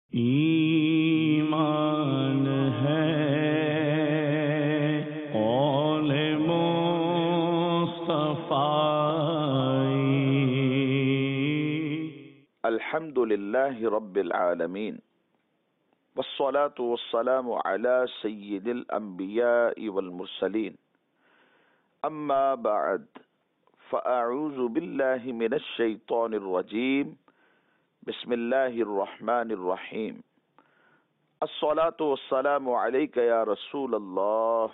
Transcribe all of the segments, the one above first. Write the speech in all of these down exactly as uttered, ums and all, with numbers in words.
ایمان ہے قول مصطفی۔ الحمد للہ رب العالمین والصلاة والسلام علی سید الانبیاء والمرسلین، اما بعد فاعوذ باللہ من الشیطان الرجیم، بسم اللہ الرحمن الرحیم۔ الصلاة والسلام علیک یا رسول اللہ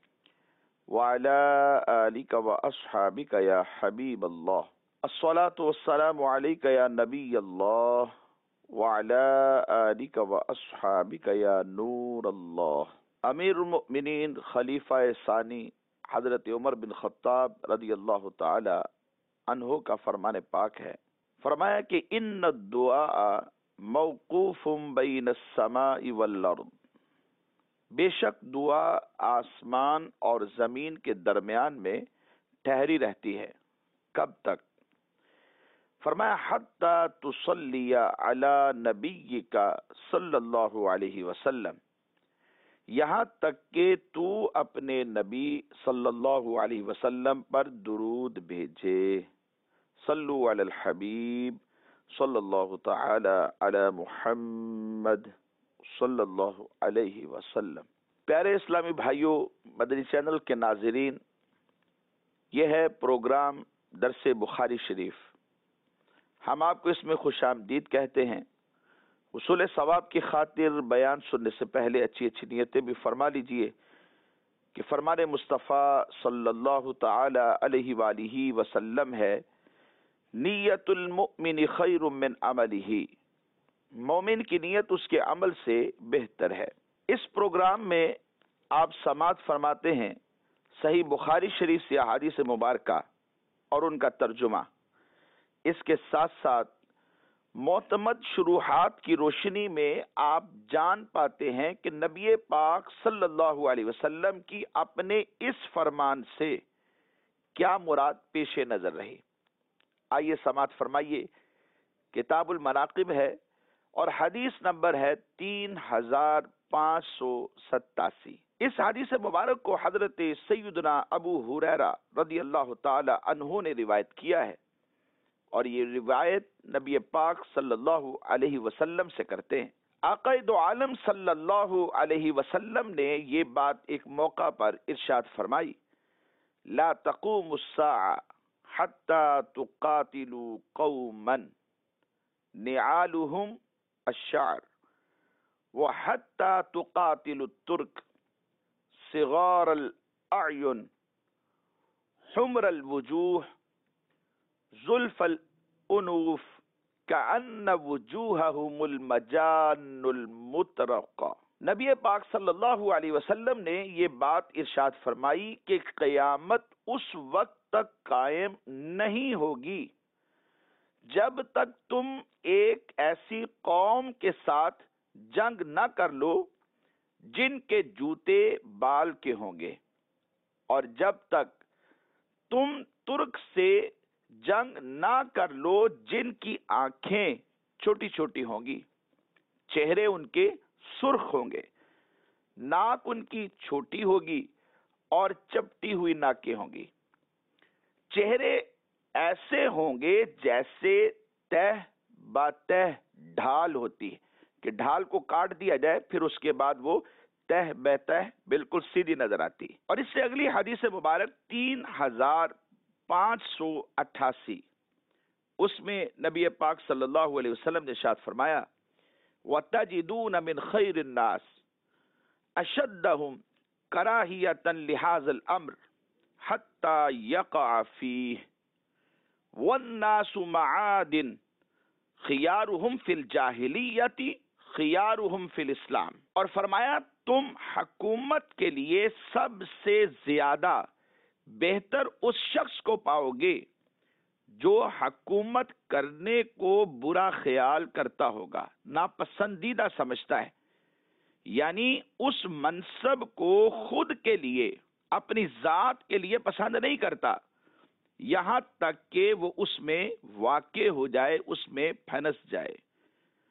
وعلی آلک واصحابک یا حبیب اللہ۔ الصلاة والسلام علیک یا نبی اللہ وعلی آلک واصحابک یا نور اللہ۔ امیر المؤمنین خلیفہ ثانی حضرت عمر بن خطاب رضی اللہ تعالی عنہ کا فرمان پاک ہے، فرمایا کہ ان الدعاء موقوف بین السماء والارض، بے شک دعا آسمان اور زمین کے درمیان میں ٹھہری رہتی ہے۔ کب تک؟ فرمایا حتی تصلی علی نبیک صلی اللہ علیہ وسلم، یہاں تک کہ تو اپنے نبی صلی اللہ علیہ وسلم پر درود بھیجے۔ صلو علی الحبیب صلی اللہ تعالی علی محمد صلی اللہ علیہ وسلم۔ پیارے اسلامی بھائیوں، مدنی چینل کے ناظرین، یہ ہے پروگرام درس بخاری شریف۔ ہم آپ کو اس میں خوش آمدید کہتے ہیں۔ حصول ثواب کی خاطر بیان سننے سے پہلے اچھی اچھی نیتیں بھی فرما لیجئے کہ فرمان مصطفیٰ صلی اللہ تعالی علیہ وآلہ وسلم ہے، نیت المؤمن خیر من عملہ، مومن کی نیت اس کے عمل سے بہتر ہے۔ اس پروگرام میں آپ سماعت فرماتے ہیں صحیح بخاری شریف سے احادیث مبارکہ اور ان کا ترجمہ۔ اس کے ساتھ ساتھ معتمد شروحات کی روشنی میں آپ جان پاتے ہیں کہ نبی پاک صلی اللہ علیہ وسلم کی اپنے اس فرمان سے کیا مراد پیش نظر رہی۔ آئیے سماعت فرمائیے، کتاب المناقب ہے اور حدیث نمبر ہے تین ہزار پانچ سو ستاسی۔ اس حدیث مبارک کو حضرت سیدنا ابو ہریرہ رضی اللہ تعالی عنہ نے روایت کیا ہے، اور یہ روایت نبی پاک صلی اللہ علیہ وسلم سے کرتے ہیں۔ آقا دو عالم صلی اللہ علیہ وسلم نے یہ بات ایک موقع پر ارشاد فرمائی، لا تقوم الساعة حتى تقاتلوا قوما نعالهم الشعر وحتى تقاتلوا الترك صغار الأعين حمر الوجوه زلف الانوف کأن وجوہہم المجان المطرقہ۔ نبی پاک صلی اللہ علیہ وسلم نے یہ بات ارشاد فرمائی کہ قیامت اس وقت تک قائم نہیں ہوگی جب تک تم ایک ایسی قوم کے ساتھ جنگ نہ کر لو جن کے جوتے بال کے ہوں گے، اور جب تک تم ترک سے جنگ نہ کر لو جن کی آنکھیں چھوٹی چھوٹی ہوں گی، چہرے ان کے سرخ ہوں گے، ناک ان کی چھوٹی ہوگی اور چپٹی ہوئی ناکیں ہوں گی، چہرے ایسے ہوں گے جیسے تہ با تہ ڈھال ہوتی ہے کہ ڈھال کو کاٹ دیا جائے پھر اس کے بعد وہ تہ بہ تہ بالکل سیدھی نظر آتی۔ اور اس سے اگلی حدیث مبارک تین ہزار پانچ سو اٹھاسی، اس میں نبی پاک صلی اللہ علیہ وسلم نے ارشاد فرمایا، وَتَجِدُونَ مِنْ خَيْرِ النَّاسِ أَشَدَّهُمْ كَرَاهِيَةً لِهَذَا الْأَمْرِ حَتَّى يَقَعَ فِيهِ وَالنَّاسُ مَعَادٍ خِيَارُهُمْ فِي الْجَاهِلِيَّةِ خِيَارُهُمْ فِي الْإِسْلَامِ۔ اور فرمایا تم حکومت کے لیے سب سے زیادہ بہتر اس شخص کو پاؤ گے جو حکومت کرنے کو برا خیال کرتا ہوگا، ناپسندیدہ سمجھتا ہے، یعنی اس منصب کو خود کے لیے، اپنی ذات کے لیے پسند نہیں کرتا، یہاں تک کہ وہ اس میں واقع ہو جائے، اس میں پھنس جائے۔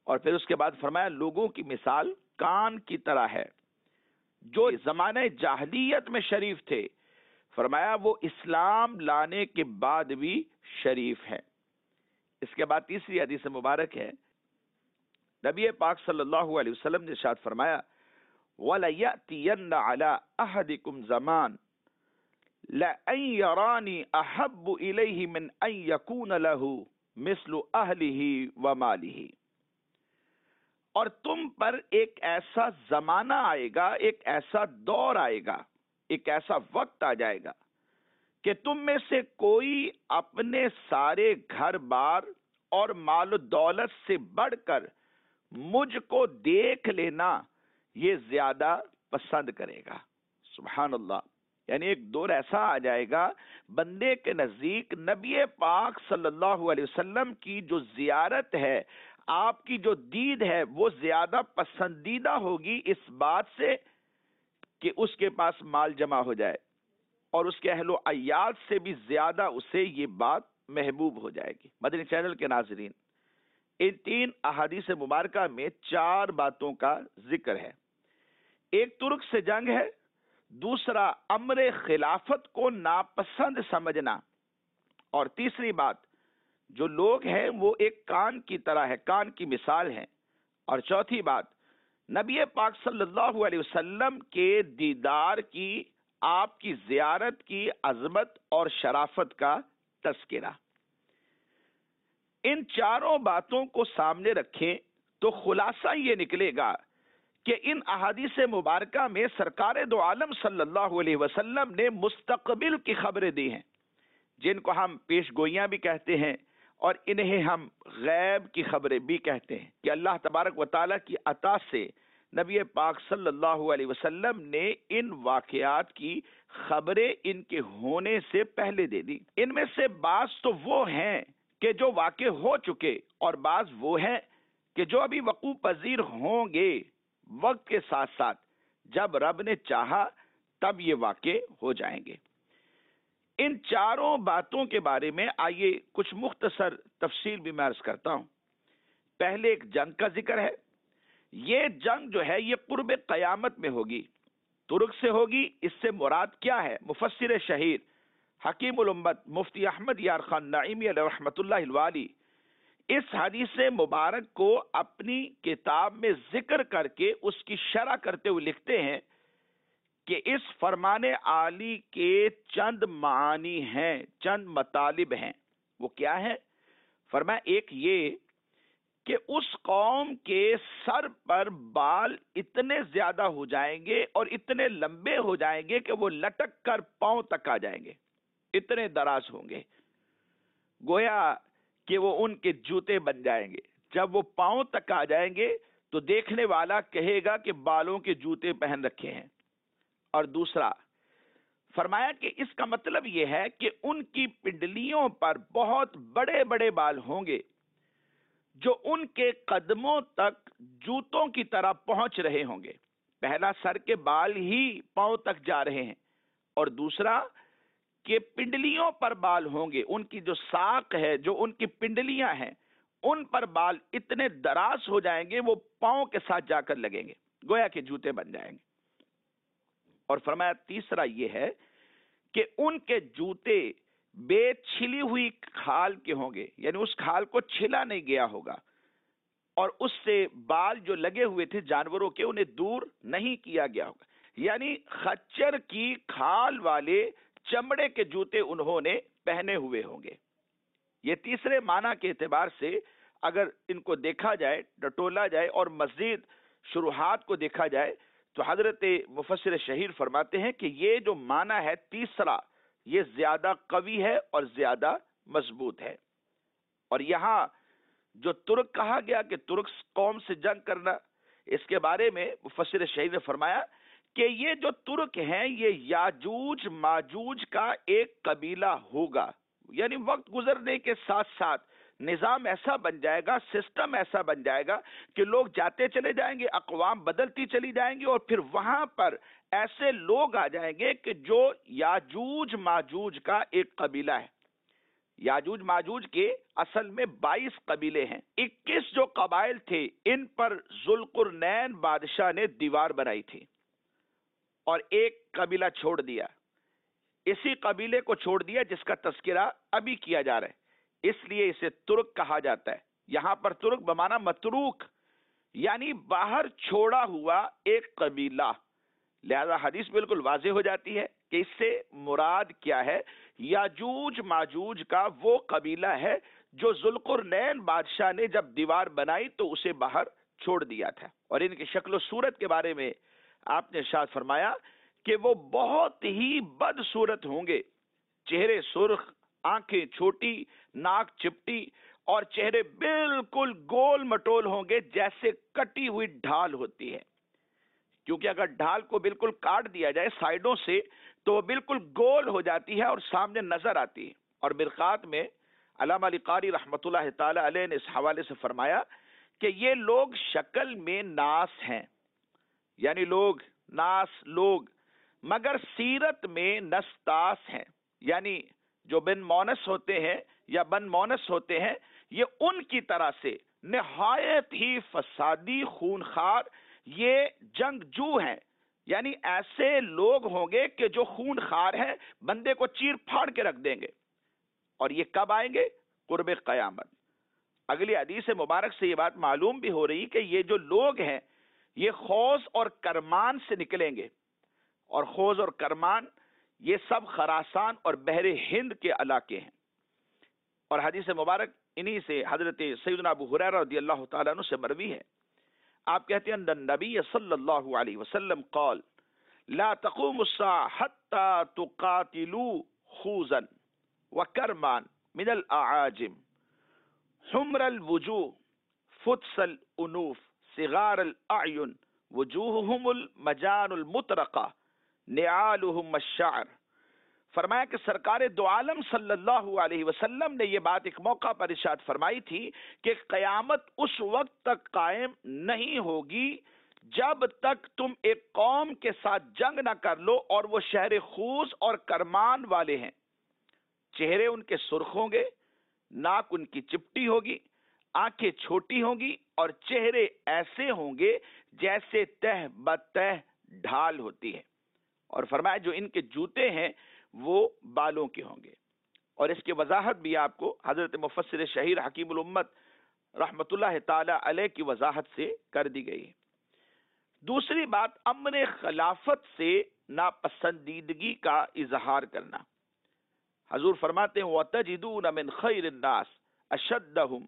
اور پھر اس کے بعد فرمایا لوگوں کی مثال کان کی طرح ہے جو زمانے جاہلیت میں شریف تھے، فرمایا وہ اسلام لانے کے بعد بھی شریف ہے۔ اس کے بعد تیسری حدیث مبارک ہے، نبی پاک صلی اللہ علیہ وسلم نے ارشاد فرمایا وَلَيَأْتِيَنَّ عَلَىٰ أَحَدِكُمْ زَمَانٌ لَأَن يَرَانِي أَحَبُّ إِلَيْهِ مِنْ أَن يَكُونَ لَهُ مِثْلُ أَهْلِهِ وَمَالِهِ، اور تم پر ایک ایسا زمانہ آئے گا، ایک ایسا دور آئے گا، ایک ایسا وقت آ جائے گا کہ تم میں سے کوئی اپنے سارے گھر بار اور مال و دولت سے بڑھ کر مجھ کو دیکھ لینا یہ زیادہ پسند کرے گا۔ سبحان اللہ، یعنی ایک دور ایسا آ جائے گا بندے کے نزدیک نبی پاک صلی اللہ علیہ وسلم کی جو زیارت ہے، آپ کی جو دید ہے، وہ زیادہ پسندیدہ ہوگی اس بات سے کہ اس کے پاس مال جمع ہو جائے، اور اس کے اہل و عیال سے بھی زیادہ اسے یہ بات محبوب ہو جائے گی۔ مدنی چینل کے ناظرین، ان تین احادیث مبارکہ میں چار باتوں کا ذکر ہے۔ ایک ترک سے جنگ ہے، دوسرا امر خلافت کو ناپسند سمجھنا، اور تیسری بات جو لوگ ہیں وہ ایک کان کی طرح ہے، کان کی مثال ہے، اور چوتھی بات نبی پاک صلی اللہ علیہ وسلم کے دیدار کی، آپ کی زیارت کی عظمت اور شرافت کا تذکرہ۔ ان چاروں باتوں کو سامنے رکھیں تو خلاصہ یہ نکلے گا کہ ان احادیث مبارکہ میں سرکار دو عالم صلی اللہ علیہ وسلم نے مستقبل کی خبریں دی ہیں، جن کو ہم پیش گوئیاں بھی کہتے ہیں، اور انہیں ہم غیب کی خبریں بھی کہتے ہیں، کہ اللہ تبارک و تعالیٰ کی عطا سے نبی پاک صلی اللہ علیہ وسلم نے ان واقعات کی خبریں ان کے ہونے سے پہلے دے دی۔ ان میں سے بعض تو وہ ہیں کہ جو واقع ہو چکے، اور بعض وہ ہیں کہ جو ابھی وقوع پذیر ہوں گے وقت کے ساتھ ساتھ، جب رب نے چاہا تب یہ واقع ہو جائیں گے۔ ان چاروں باتوں کے بارے میں آئیے کچھ مختصر تفصیل بھی میں عرض کرتا ہوں۔ پہلے ایک جنگ کا ذکر ہے۔ یہ جنگ جو ہے یہ قرب قیامت میں ہوگی، ترک سے ہوگی۔ اس سے مراد کیا ہے؟ مفسر شہیر حکیم الامت مفتی احمد یار خان نعیمی علیہ رحمۃ اللہ الوالی اس حدیث مبارک کو اپنی کتاب میں ذکر کر کے اس کی شرح کرتے ہوئے لکھتے ہیں کہ اس فرمان عالی کے چند معانی ہیں، چند مطالب ہیں۔ وہ کیا ہے؟ فرمایا ایک یہ کہ اس قوم کے سر پر بال اتنے زیادہ ہو جائیں گے اور اتنے لمبے ہو جائیں گے کہ وہ لٹک کر پاؤں تک آ جائیں گے، اتنے دراز ہوں گے، گویا کہ وہ ان کے جوتے بن جائیں گے۔ جب وہ پاؤں تک آ جائیں گے تو دیکھنے والا کہے گا کہ بالوں کے جوتے پہن رکھے ہیں۔ اور دوسرا فرمایا کہ اس کا مطلب یہ ہے کہ ان کی پنڈلیوں پر بہت بڑے بڑے بال ہوں گے جو ان کے قدموں تک جوتوں کی طرح پہنچ رہے ہوں گے۔ پہلا سر کے بال ہی پاؤں تک جا رہے ہیں، اور دوسرا کہ پنڈلیوں پر بال ہوں گے، ان کی جو ساق ہے، جو ان کی پنڈلیاں ہیں، ان پر بال اتنے دراز ہو جائیں گے وہ پاؤں کے ساتھ جا کر لگیں گے، گویا کہ جوتے بن جائیں گے۔ اور فرمایا تیسرا یہ ہے کہ ان کے جوتے بے چھلی ہوئی کھال کے ہوں گے، یعنی اس کھال کو چھلا نہیں گیا ہوگا، اور اس سے بال جو لگے ہوئے تھے جانوروں کے انہیں دور نہیں کیا گیا ہوگا، یعنی خچر کی کھال والے چمڑے کے جوتے انہوں نے پہنے ہوئے ہوں گے۔ یہ تیسرے معنی کے اعتبار سے اگر ان کو دیکھا جائے، ڈٹولا جائے اور مزید شروحات کو دیکھا جائے تو حضرت مفسر شہیر فرماتے ہیں کہ یہ جو معنی ہے تیسرا، یہ زیادہ قوی ہے اور زیادہ مضبوط ہے۔ اور یہاں جو ترک کہا گیا کہ ترک قوم سے جنگ کرنا، اس کے بارے میں مفسر شہیر نے فرمایا کہ یہ جو ترک ہیں یہ یاجوج ماجوج کا ایک قبیلہ ہوگا، یعنی وقت گزرنے کے ساتھ ساتھ نظام ایسا بن جائے گا، سسٹم ایسا بن جائے گا کہ لوگ جاتے چلے جائیں گے، اقوام بدلتی چلی جائیں گی، اور پھر وہاں پر ایسے لوگ آ جائیں گے کہ جو یاجوج ماجوج کا ایک قبیلہ ہے۔ یاجوج ماجوج کے اصل میں بائیس قبیلے ہیں. اکیس جو قبائل تھے ان پر ذوالقرنین بادشاہ نے دیوار بنائی تھی اور ایک قبیلہ چھوڑ دیا. اسی قبیلے کو چھوڑ دیا جس کا تذکرہ ابھی کیا جا رہا ہے، اس لیے اسے ترک کہا جاتا ہے. یہاں پر ترک بمانا متروک، یعنی باہر چھوڑا ہوا ایک قبیلہ. لہذا حدیث بالکل واضح ہو جاتی ہے کہ اس سے مراد کیا ہے. یاجوج ماجوج کا وہ قبیلہ ہے جو ذوالقرنین بادشاہ نے جب دیوار بنائی تو اسے باہر چھوڑ دیا تھا. اور ان کی شکل و صورت کے بارے میں آپ نے ارشاد فرمایا کہ وہ بہت ہی بد صورت ہوں گے. چہرے سرخ، آنکھیں چھوٹی، ناک چپٹی اور چہرے بالکل گول مٹول ہوں گے جیسے کٹی ہوئی ڈھال ہوتی ہے. کیونکہ اگر ڈھال کو بالکل کاٹ دیا جائے سائیڈوں سے تو وہ بالکل گول ہو جاتی ہے اور سامنے نظر آتی ہے. اور مرقات میں علامہ علی قاری رحمۃ اللہ تعالی علیہ نے اس حوالے سے فرمایا کہ یہ لوگ شکل میں ناس ہیں، یعنی لوگ ناس لوگ، مگر سیرت میں نستاس ہیں، یعنی جو بن مونس ہوتے ہیں یا بن مونس ہوتے ہیں یہ ان کی طرح سے نہایت ہی فسادی خونخوار یہ جنگجو ہیں. یعنی ایسے لوگ ہوں گے کہ جو خون خار ہیں، بندے کو چیر پھاڑ کے رکھ دیں گے. اور یہ کب آئیں گے؟ قرب قیامت. اگلی حدیث مبارک سے یہ بات معلوم بھی ہو رہی کہ یہ جو لوگ ہیں یہ خوض اور کرمان سے نکلیں گے. اور خوض اور کرمان یہ سب خراسان اور بحر ہند کے علاقے ہیں. اور حدیث مبارک انہی سے حضرت سیدنا ابو ہریرہ رضی اللہ تعالیٰ عنہ سے مروی ہے. آپ کہتے ہیں النبی صلی اللہ علیہ وسلم قال لا تقوم الساعة حتى تقاتلوا خوزا وكرمان من الاعاجم حمر الوجوه فتس الانوف صغار الاعین وجوہهم المجان المطرقہ نعالهم الشعر. فرمایا کہ سرکار دو عالم صلی اللہ علیہ وسلم نے یہ بات ایک موقع پر ارشاد فرمائی تھی کہ قیامت اس وقت تک قائم نہیں ہوگی جب تک تم ایک قوم کے ساتھ جنگ نہ کر لو اور وہ شہر خوز اور کرمان والے ہیں. چہرے ان کے سرخ ہوں گے، ناک ان کی چپٹی ہوگی، آنکھیں چھوٹی ہوں گی اور چہرے ایسے ہوں گے جیسے تہ بتہ ڈھال ہوتی ہے. اور فرمایا جو ان کے جوتے ہیں وہ بالوں کے ہوں گے. اور اس کی وضاحت بھی آپ کو حضرت مفسر شہیر حکیم الامت رحمت اللہ تعالی علیہ کی وضاحت سے کر دی گئی ہے. دوسری بات امر خلافت سے ناپسندیدگی کا اظہار کرنا. حضور فرماتے ہیں وَتَجِدُونَ مِنْ خَيْرِ النَّاسِ أَشَدَّهُمْ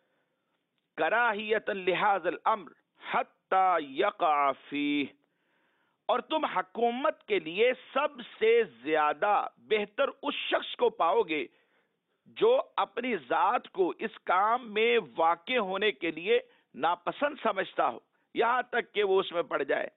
كَرَاهِيَةً لِهَذَا الْأَمْرِ حَتَّى يَقَعَ فِيهِ. اور تم حکومت کے لیے سب سے زیادہ بہتر اس شخص کو پاؤ گے جو اپنی ذات کو اس کام میں واقع ہونے کے لیے ناپسند سمجھتا ہو، یہاں تک کہ وہ اس میں پڑ جائے.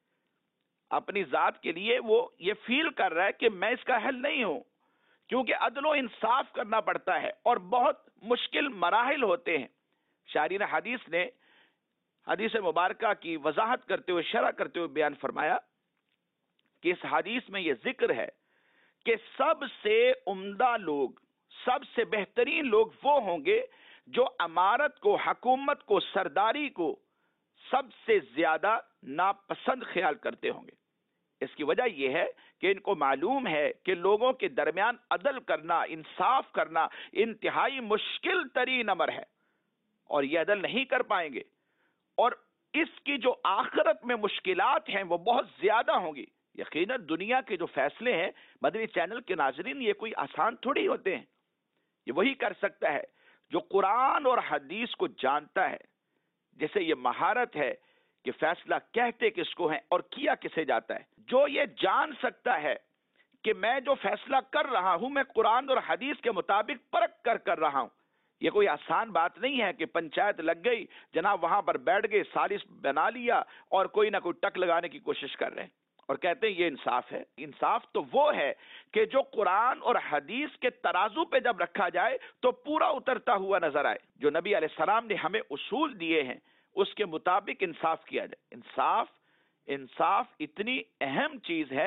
اپنی ذات کے لیے وہ یہ فیل کر رہا ہے کہ میں اس کا حل نہیں ہوں، کیونکہ عدل و انصاف کرنا پڑتا ہے اور بہت مشکل مراحل ہوتے ہیں. شارحین حدیث نے حدیث مبارکہ کی وضاحت کرتے ہوئے شرح کرتے ہوئے بیان فرمایا کہ اس حدیث میں یہ ذکر ہے کہ سب سے عمدہ لوگ، سب سے بہترین لوگ وہ ہوں گے جو امارت کو، حکومت کو، سرداری کو سب سے زیادہ ناپسند خیال کرتے ہوں گے. اس کی وجہ یہ ہے کہ ان کو معلوم ہے کہ لوگوں کے درمیان عدل کرنا، انصاف کرنا انتہائی مشکل ترین امر ہے اور یہ عدل نہیں کر پائیں گے. اور اس کی جو آخرت میں مشکلات ہیں وہ بہت زیادہ ہوں گی. یقیناً دنیا کے جو فیصلے ہیں مدنی چینل کے ناظرین یہ کوئی آسان تھوڑی ہوتے ہیں. یہ وہی کر سکتا ہے جو قرآن اور حدیث کو جانتا ہے، جسے یہ مہارت ہے کہ فیصلہ کہتے کس کو ہیں اور کیا کسے جاتا ہے. جو یہ جان سکتا ہے کہ میں جو فیصلہ کر رہا ہوں میں قرآن اور حدیث کے مطابق پرکھ کر کر رہا ہوں. یہ کوئی آسان بات نہیں ہے کہ پنچایت لگ گئی جناب وہاں پر بیٹھ گئے، سالس بنا لیا اور کوئی نہ کوئی ٹک لگانے کی کوشش کر رہے ہیں اور کہتے ہیں یہ انصاف ہے. انصاف تو وہ ہے کہ جو قرآن اور حدیث کے ترازو پہ جب رکھا جائے تو پورا اترتا ہوا نظر آئے. جو نبی علیہ السلام نے ہمیں اصول دیے ہیں اس کے مطابق انصاف کیا جائے. انصاف انصاف اتنی اہم چیز ہے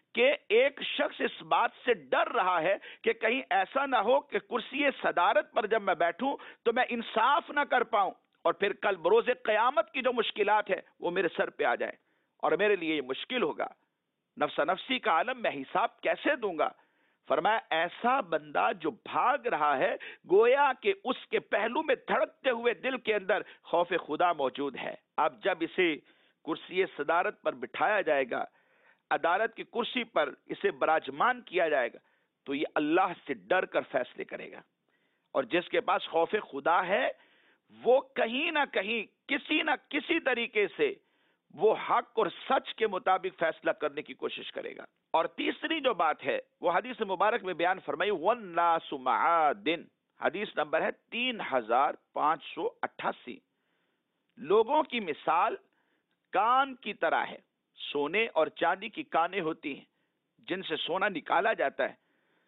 کہ ایک شخص اس بات سے ڈر رہا ہے کہ کہیں ایسا نہ ہو کہ کرسی صدارت پر جب میں بیٹھوں تو میں انصاف نہ کر پاؤں اور پھر کل بروز قیامت کی جو مشکلات ہے وہ میرے سر پہ آ جائے اور میرے لیے یہ مشکل ہوگا، نفس نفسی کا عالم میں حساب کیسے دوں گا؟ فرمایا ایسا بندہ جو بھاگ رہا ہے گویا کہ اس کے پہلو میں دھڑکتے ہوئے دل کے اندر خوف خدا موجود ہے۔ اب جب اسے کرسی صدارت پر بٹھایا جائے گا، عدالت کی کرسی پر اسے براجمان کیا جائے گا، تو یہ اللہ سے ڈر کر فیصلے کرے گا، اور جس کے پاس خوف خدا ہے وہ کہیں نہ کہیں کسی نہ کسی طریقے سے وہ حق اور سچ کے مطابق فیصلہ کرنے کی کوشش کرے گا۔ اور تیسری جو بات ہے وہ حدیث مبارک میں بیان فرمائی، وَالنَّاسُ مَعَادٍ، حدیث نمبر ہے تین ہزار پانچ سو اٹھاسی، لوگوں کی مثال کان کی طرح ہے، سونے اور چاندی کی کانیں ہوتی ہیں جن سے سونا نکالا جاتا ہے۔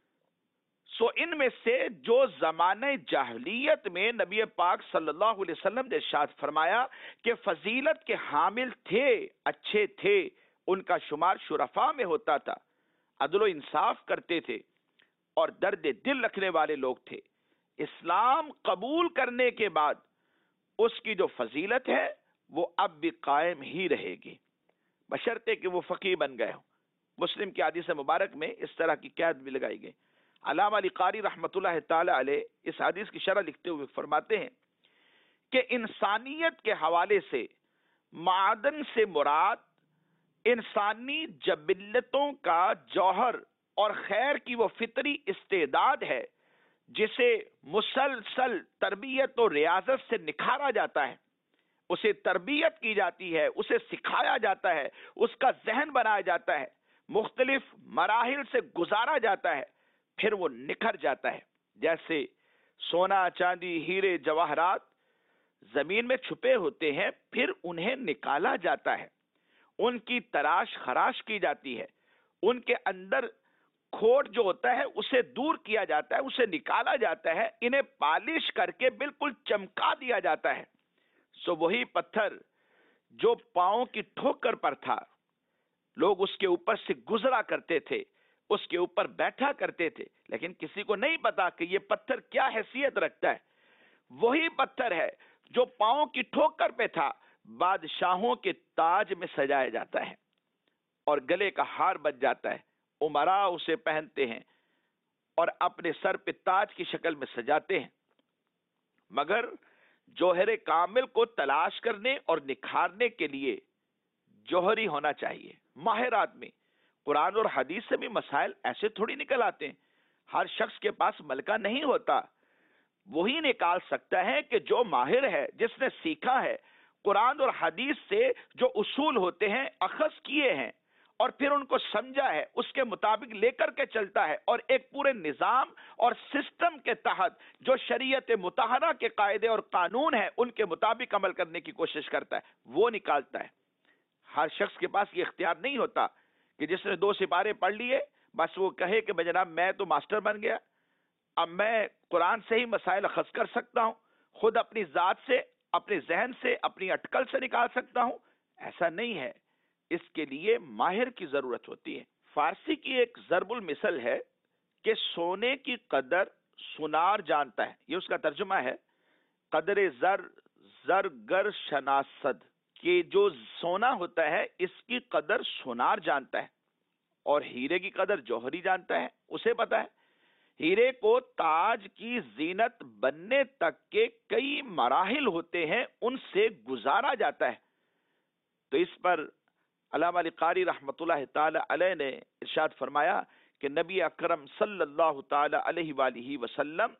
سو ان میں سے جو زمانہ جاہلیت میں نبی پاک صلی اللہ علیہ وسلم نے ارشاد فرمایا کہ فضیلت کے حامل تھے، اچھے تھے، ان کا شمار شرفاء میں ہوتا تھا، عدل و انصاف کرتے تھے اور درد دل رکھنے والے لوگ تھے، اسلام قبول کرنے کے بعد اس کی جو فضیلت ہے وہ اب بھی قائم ہی رہے گی، بشرطے کہ وہ فقیہ بن گئے ہوں۔ مسلم کی حدیث مبارک میں اس طرح کی قید بھی لگائی گئی۔ علامہ علی قاری رحمۃ اللہ تعالی علیہ اس حدیث کی شرح لکھتے ہوئے فرماتے ہیں کہ انسانیت کے حوالے سے معدن سے مراد انسانی جبلتوں کا جوہر اور خیر کی وہ فطری استعداد ہے جسے مسلسل تربیت و ریاضت سے نکھارا جاتا ہے، اسے تربیت کی جاتی ہے، اسے سکھایا جاتا ہے، اس کا ذہن بنایا جاتا ہے، مختلف مراحل سے گزارا جاتا ہے، پھر وہ نکھر جاتا ہے۔ جیسے سونا، چاندی، ہیرے، جواہرات زمین میں چھپے ہوتے ہیں، پھر انہیں نکالا جاتا ہے، ان کی تراش خراش کی جاتی ہے، ان کے اندر کھوٹ جو ہوتا ہے اسے دور کیا جاتا ہے، اسے نکالا جاتا ہے، انہیں پالش کر کے بالکل چمکا دیا جاتا ہے۔ سو وہی پتھر جو پاؤں کی ٹھوکر پر تھا، لوگ اس کے اوپر سے گزرا کرتے تھے، اس کے اوپر بیٹھا کرتے تھے، لیکن کسی کو نہیں پتا کہ یہ پتھر کیا حیثیت رکھتا ہے۔ وہی پتھر ہے جو پاؤں کی ٹھوکر پہ تھا، بادشاہوں کے تاج میں سجایا جاتا ہے اور گلے کا ہار بن جاتا ہے، امراء اسے پہنتے ہیں اور اپنے سر پہ تاج کی شکل میں سجاتے ہیں۔ مگر جوہر کامل کو تلاش کرنے اور نکھارنے کے لیے جوہری ہونا چاہیے، ماہر آدمی۔ قرآن اور حدیث سے بھی مسائل ایسے تھوڑی نکل آتے ہیں، ہر شخص کے پاس ملکہ نہیں ہوتا، وہی نکال سکتا ہے کہ جو ماہر ہے، جس نے سیکھا ہے، قرآن اور حدیث سے جو اصول ہوتے ہیں اخذ کیے ہیں اور پھر ان کو سمجھا ہے، اس کے مطابق لے کر کے چلتا ہے اور ایک پورے نظام اور سسٹم کے تحت جو شریعت مطہرہ کے قاعدے اور قانون ہیں ان کے مطابق عمل کرنے کی کوشش کرتا ہے، وہ نکالتا ہے۔ ہر شخص کے پاس یہ اختیار نہیں ہوتا کہ جس نے دو سپارے پڑھ لیے بس وہ کہے کہ جناب میں تو ماسٹر بن گیا، اب میں قرآن سے ہی مسائل اخذ کر سکتا ہوں، خود اپنی ذات سے، اپنے ذہن سے، اپنی اٹکل سے نکال سکتا ہوں۔ ایسا نہیں ہے، اس کے لیے ماہر کی ضرورت ہوتی ہے۔ فارسی کی ایک ضرب المثل ہے کہ سونے کی قدر سونار جانتا ہے، یہ اس کا ترجمہ ہے، قدر زر زر گر شناسد، کہ جو سونا ہوتا ہے اس کی قدر سونار جانتا ہے اور ہیرے کی قدر جوہری جانتا ہے، اسے پتا ہے۔ ہیرے کو تاج کی زینت بننے تک کے کئی مراحل ہوتے ہیں، ان سے گزارا جاتا ہے۔ تو اس پر علامہ علی قاری رحمۃ اللہ تعالی علیہ نے ارشاد فرمایا کہ نبی اکرم صلی اللہ تعالی علیہ وآلہ وسلم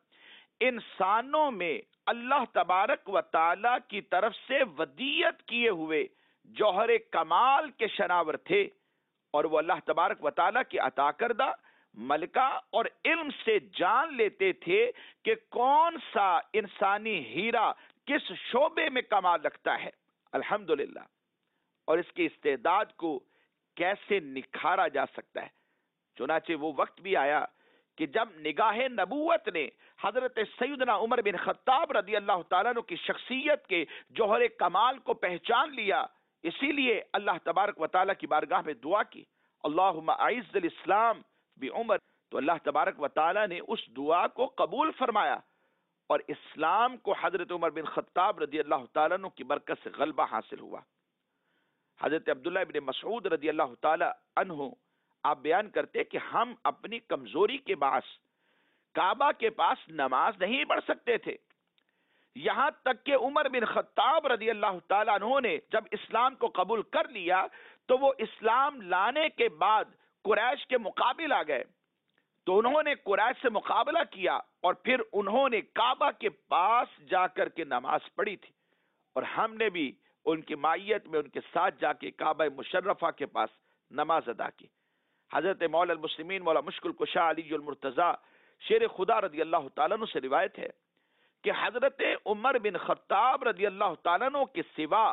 انسانوں میں اللہ تبارک و تعالی کی طرف سے ودیت کیے ہوئے جوہر کمال کے شناور تھے، اور وہ اللہ تبارک و تعالی کی عطا کردہ ملکہ اور علم سے جان لیتے تھے کہ کون سا انسانی ہیرا کس شعبے میں کمال رکھتا ہے، الحمدللہ، اور اس کی استعداد کو کیسے نکھارا جا سکتا ہے۔ چنانچہ وہ وقت بھی آیا کہ جب نگاہ نبوت نے حضرت سیدنا عمر بن خطاب رضی اللہ تعالیٰ عنہ کی شخصیت کے جوہر کمال کو پہچان لیا، اسی لیے اللہ تبارک و تعالیٰ کی بارگاہ میں دعا کی اللہم اعز الاسلام بعمر، تو اللہ تبارک و تعالیٰ نے اس دعا کو قبول فرمایا اور اسلام کو حضرت عمر بن خطاب رضی اللہ تعالیٰ عنہ کی برکت سے غلبہ حاصل ہوا۔ حضرت عبداللہ ابن مسعود رضی اللہ تعالیٰ عنہ آپ بیان کرتے کہ ہم اپنی کمزوری کے باعث کعبہ کے پاس نماز نہیں پڑھ سکتے تھے، یہاں تک کہ عمر بن خطاب رضی اللہ تعالیٰ عنہ نے جب اسلام کو قبول کر لیا تو وہ اسلام لانے کے بعد قریش کے مقابل آ گئے، تو انہوں نے قریش سے مقابلہ کیا اور پھر انہوں نے کعبہ کے پاس جا کر کے نماز پڑھی تھی، اور ہم نے بھی ان کی معیت میں ان کے ساتھ جا کے کعبہ مشرفہ کے پاس نماز ادا کی۔ حضرت مولا المسلمین مولا مشکل کشا علی المرتضی شیر خدا رضی اللہ تعالیٰ عنہ سے روایت ہے کہ حضرت عمر بن خطاب رضی اللہ تعالیٰ عنہ کے سوا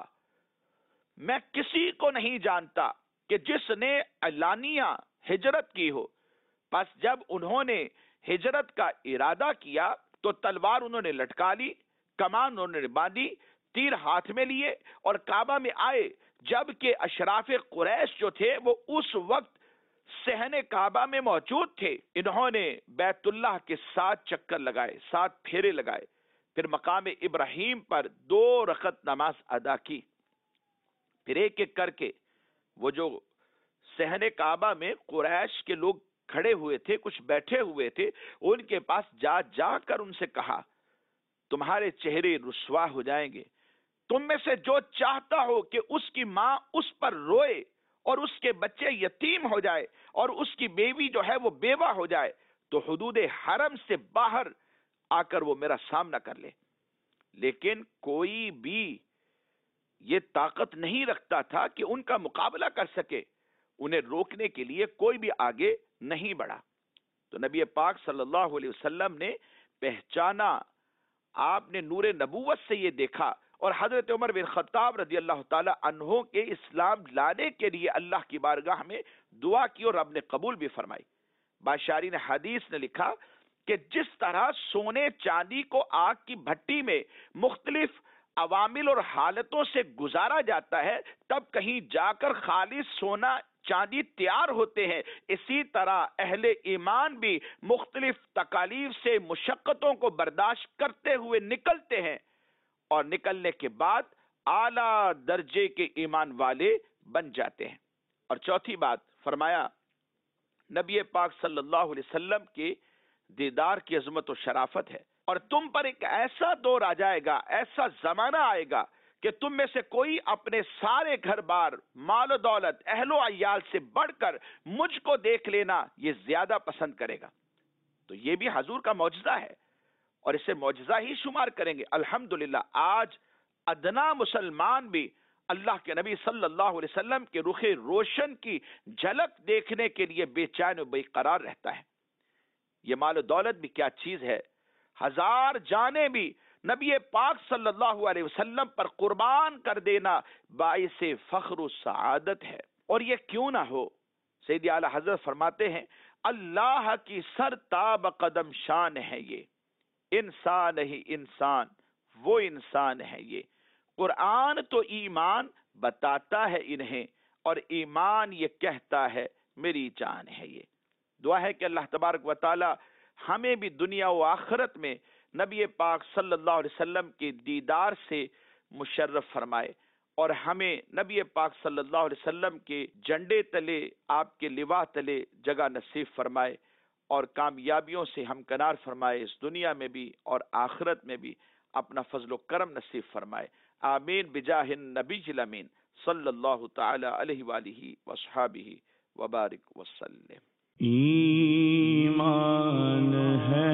میں کسی کو نہیں جانتا کہ جس نے اعلانیہ ہجرت کی ہو، پس جب انہوں نے ہجرت کا ارادہ کیا تو تلوار انہوں نے لٹکا لی، کمان انہوں نے باندھی، تیر ہاتھ میں لیے اور کعبہ میں آئے، جبکہ اشراف قریش جو تھے وہ اس وقت صحن کعبہ میں موجود تھے۔ انہوں نے بیت اللہ کے ساتھ چکر لگائے، ساتھ پھیرے لگائے، پھر مقام ابراہیم پر دو رکعت نماز ادا کی، پھر ایک ایک کر کے وہ جو صحن کعبہ میں قریش کے لوگ کھڑے ہوئے تھے، کچھ بیٹھے ہوئے تھے، ان کے پاس جا جا کر ان سے کہا تمہارے چہرے رسوا ہو جائیں گے، تم میں سے جو چاہتا ہو کہ اس کی ماں اس پر روئے اور اس کے بچے یتیم ہو جائے اور اس کی بیوی جو ہے وہ بیوہ ہو جائے تو حدود حرم سے باہر آ کر وہ میرا سامنا کر لے۔ لیکن کوئی بھی یہ طاقت نہیں رکھتا تھا کہ ان کا مقابلہ کر سکے، انہیں روکنے کے لیے کوئی بھی آگے نہیں بڑھا۔ تو نبی پاک صلی اللہ علیہ وسلم نے پہچانا، آپ نے نور نبوت سے یہ دیکھا، اور حضرت عمر بن خطاب رضی اللہ تعالی عنہ کے اسلام لانے کے لیے اللہ کی بارگاہ میں دعا کی اور رب نے قبول بھی فرمائی۔ بادشاہین حدیث نے لکھا کہ جس طرح سونے چاندی کو آگ کی بھٹی میں مختلف عوامل اور حالتوں سے گزارا جاتا ہے تب کہیں جا کر خالص سونا چاندی تیار ہوتے ہیں، اسی طرح اہل ایمان بھی مختلف تکالیف سے مشقتوں کو برداشت کرتے ہوئے نکلتے ہیں اور نکلنے کے بعد اعلیٰ درجے کے ایمان والے بن جاتے ہیں۔ اور چوتھی بات فرمایا نبی پاک صلی اللہ علیہ وسلم کے دیدار کی عظمت و شرافت ہے، اور تم پر ایک ایسا دور آ جائے گا، ایسا زمانہ آئے گا کہ تم میں سے کوئی اپنے سارے گھر بار، مال و دولت، اہل و عیال سے بڑھ کر مجھ کو دیکھ لینا یہ زیادہ پسند کرے گا۔ تو یہ بھی حضور کا معجزہ ہے اور اسے معجزہ ہی شمار کریں گے۔ الحمدللہ آج ادنا مسلمان بھی اللہ کے نبی صلی اللہ علیہ وسلم کے رخ روشن کی جھلک دیکھنے کے لیے بے چین و بے قرار رہتا ہے۔ یہ مال و دولت بھی کیا چیز ہے، ہزار جانیں بھی نبی پاک صلی اللہ علیہ وسلم پر قربان کر دینا باعث فخر و سعادت ہے۔ اور یہ کیوں نہ ہو، سیدی اعلیٰ حضرت فرماتے ہیں اللہ کی سر تاب قدم شان ہے، یہ انسان ہی انسان وہ انسان ہے، یہ قرآن تو ایمان بتاتا ہے انہیں اور ایمان یہ کہتا ہے میری جان ہے۔ یہ دعا ہے کہ اللہ تبارک و تعالی ہمیں بھی دنیا و آخرت میں نبی پاک صلی اللہ علیہ وسلم کے دیدار سے مشرف فرمائے اور ہمیں نبی پاک صلی اللہ علیہ وسلم کے جھنڈے تلے، آپ کے لوا تلے جگہ نصیب فرمائے اور کامیابیوں سے ہمکنار فرمائے، اس دنیا میں بھی اور آخرت میں بھی اپنا فضل و کرم نصیب فرمائے۔ آمین بجاہ النبی الامین صلی اللہ تعالی علیہ وآلہ وصحابہ وبارک وسلم۔ ایمان ہے